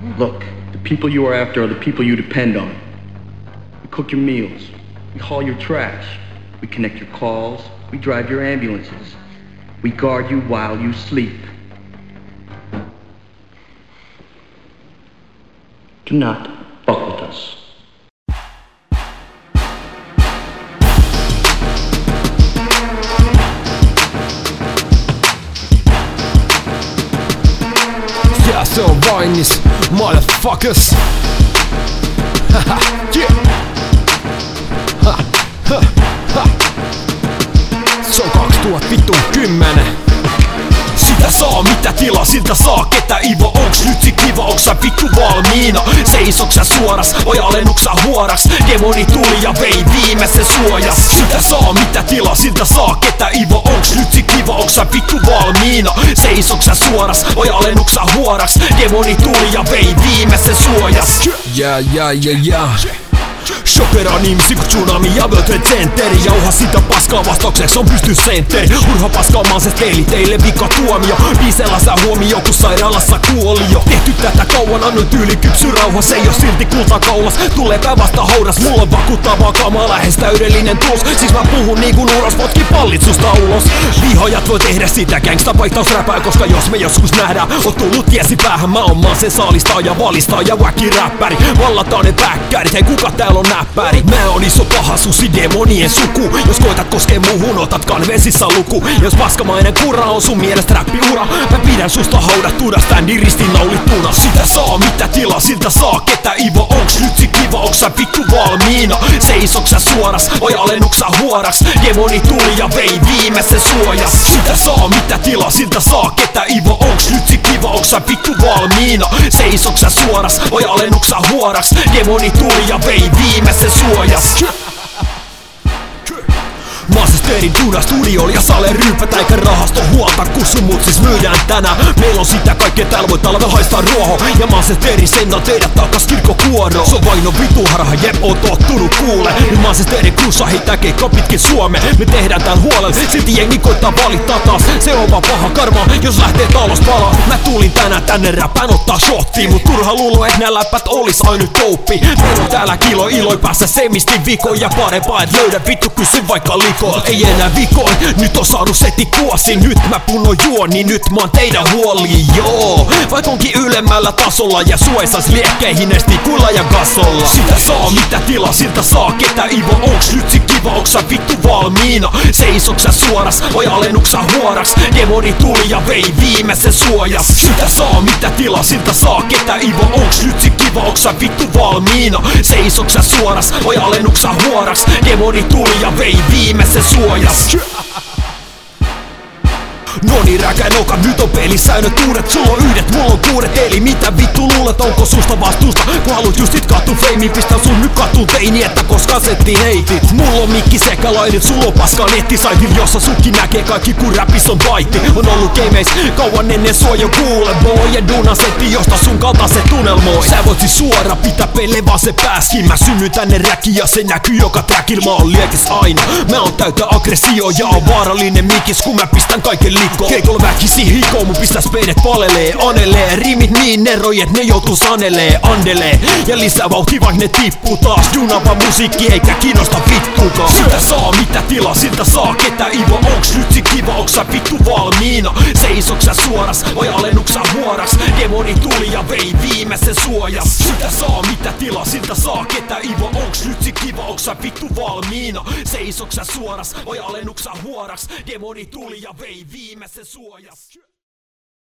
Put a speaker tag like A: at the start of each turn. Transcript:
A: Look, the people you are after are the people you depend on. We cook your meals. We haul your trash. We connect your calls. We drive your ambulances. We guard you while you sleep. Do not fuck with us.
B: Yeah, se on vainis, motherfuckers. Haha, yeah. Ha, ha, ha. Se on 2010. Sitä saa mitä tilaa, siltä saa ketä ivo. Onks nyt sit kiva, onks sä vittu valmiina? Seisoks sä suoras, vai alennuks sä huoraks? Demoni tuli ja vei viimeisen suojas. Sitä saa mitä tilaa, siltä saa ketä ivo. Onks nyt sit kiva, onks sä vittu valmiina? Seisoks sä suoras, vai alennuks sä huoraks? Demoni tuli ja vei viimeisen suojas. Shokeraan ihmisi kun tsunami ja World Trade Centeri. Jauha sitä paskaa vastaukseksi on pysty sentteri. Urha paskaamaan se teili teille vika tuomio. Biisellä sä huomio kun sairaalassa kuoli jo. Tehty tätä kauan annoin tyyli kypsy rauha. Se ei oo silti kulta kaulas. Tuleepä vasta houdas. Mulla on vakuuttavaa kamaa lähes täydellinen tulos. Siis mä puhun niinkun uros. Potki pallit susta ulos. Vihojat voi tehdä sitä gangsta paiktausräpää. Koska jos me joskus nähdään oot tullut tiesi päähän. Mä oon maan sen saalistaa ja valistaa ja wacky räppäri. Vallataan ne päkkärit. Hei kuka täällä on näppäri? Mä oon iso paha susi demonien suku. Jos koetat koskee muuhun otat kanvesissa luku. Jos paskamainen kura on sun mielestä räppiura. Mä pidän susta haudattuna ständin ristinaulittuna. Sitä saa mitä tilaa, siltä saa ketä ivo. Onks nyt sit kiva, onks sä vittu valmiina? Seisoks sä suoras, vai alennuks sä huoraks? Demoni tuli ja vei viimeisen suojas. Sitä saa mitä tilaa, siltä saa ketä ivo. Onks nyt sit kiva, onks sä vittu valmiina? Seisoks sä suoras, vai alennuks sä huoraks? Demoni tuli ja vei viimeisen suojas. Maasesterin tuna studiolla ja sale ryypätä eikä rahasto huolta kun sun mut siis myydään tänään. Meillä on sitä kaikkea täällä voi talve haistaa ruoho. Ja Maasesterin sennal teidät takas kirkkokuoro. Se on vain on vitu harha, jep oon tottunut kuule. Nyt Maasesterin kruussa heittää keikka pitkin Suomeen. Me tehdään täällä huolella, silti jengi koittaa valittaa taas. Se on vaan paha karma, jos lähtee talos palaa. Mä tulin tänään tänne räpään ottaa shottiin. Mut turha luulo et nää läppät olis ainut douppi. Meillä on täällä kilo iloi päässä semistin vikoin. Ja parempaa et löydä vittu kysy vaikka likoin. Ei enää vikoin, nyt on saanut seti kuosi. Nyt mä punon juoni, nyt mä oon teidän huoli, joo. Vaik onkin ylemmällä tasolla ja suesas liekkeihin estikuilla ja gasolla. Sitä saa mitä tilaa, siltä saa ketä ivo. Onks nyt sit kiva, onks sä vittu valmiina? Seisoks sä suoras, vai alennuks sä huoraks? Demoni tuli ja vei viimeisen suojas. Sitä saa mitä tilaa, siltä saa ketä ivo. Onks nyt sit kiva, onks sä vittu valmiina? Seisoks sä suoras, vai alennuks sä huoraks? Demoni tuli ja vei viimeisen suojas. Noni räkä noka, nyt on pelisäännöt uudet. Sulla on yhdet, mulla on kuudet. Eli mitä vittu luulet, onko susta vastuusta? Kun haluut just sit kattu feimiin, pistän sun nyt kattuun teini, että koska setti heitit. Mulla on mikki sekalainen, sulla on paskaa nettisaitin, jossa sutkin näkee kaikki kun räpis on baitti. On ollut gameis kauan ennen sua jo kuule boy. Ja duuna setti, josta sun kaltaiset tunnelmoi. Sä voit siis suora pitää pelle vaan se pääskin. Mä synnyin tänne räkiin ja se näkyy joka trackil. Mä oon liekis aina, mä oon täyttä aggressio ja on vaarallinen mikis kun mä pistän kaiken liikkeelle. Keikolla väkisi hikoo, mun pistää speidet palelee, anelee. Rimit niin neroi, et ne joutuu sanelee, andelee. Ja lisää vauhti vaik ne tippuu taas. Junava musiikki eikä kiinnosta vittukaan. Sitä saa mitä tilaa, siltä saa ketä ivo. Onks nyt sit kiva, onks sä vittu valmiina? Seisoks sä suoras, vai alennuks sä huoraks? Demoni tuli ja vei viimeisen suojas. Sitä saa mitä tilaa, siltä saa ketä ivo. Onks nyt sit kiva, onks sä vittu valmiina? Seisoks sä suoras, vai alennuks sä huoraks? Demoni tuli ja vei viimeisen suojas.